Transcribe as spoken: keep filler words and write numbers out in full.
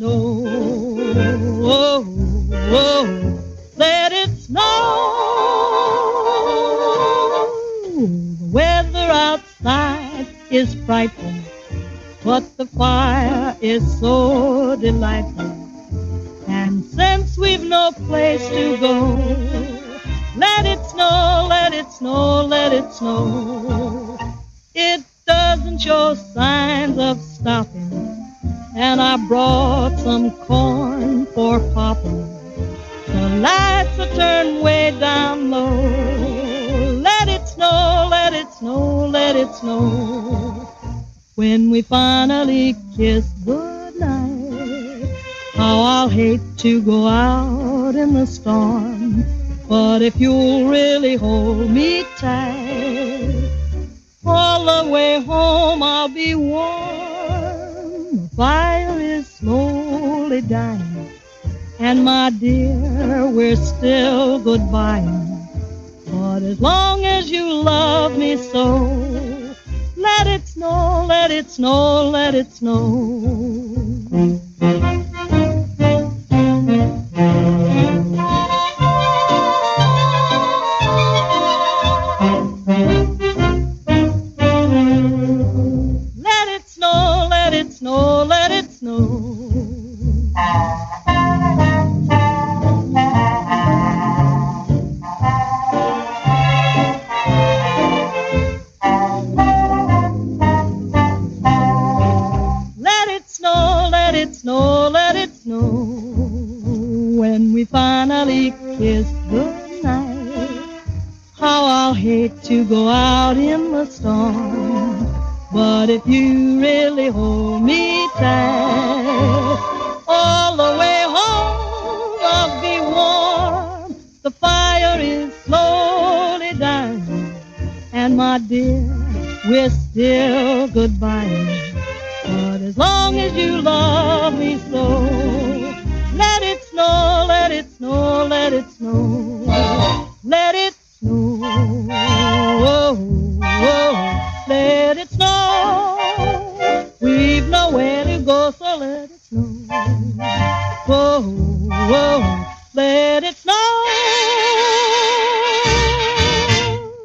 snow. Oh, oh, let it snow. The weather outside is frightful, but the fire is so delightful. And since we've no place to go, let it snow, let it snow, let it snow. It doesn't show signs of stopping, and I brought some corn for popping. The lights are turned way down low. Let it snow, let it snow, let it snow. When we finally kiss goodnight, how I'll hate to go out in the storm. But if you'll really hold me tight, all the way home I'll be warm. The fire is slowly dying, and my dear, we're still goodbying. But as long as you love me so, let it snow, let it snow, let it snow. Let it snow, let it snow, let it snow. Let it snow, let it snow. When we finally kiss goodnight, how I'll hate to go out in the storm. But if you really hold me tight, all the way home I'll be warm. The fire is slowly dying, and my dear, we're still goodbye. But as long as you love me so, let it snow, let it snow, let it snow. Let it snow, oh, oh, let it snow. We've nowhere to go, so let it snow. Oh, oh, let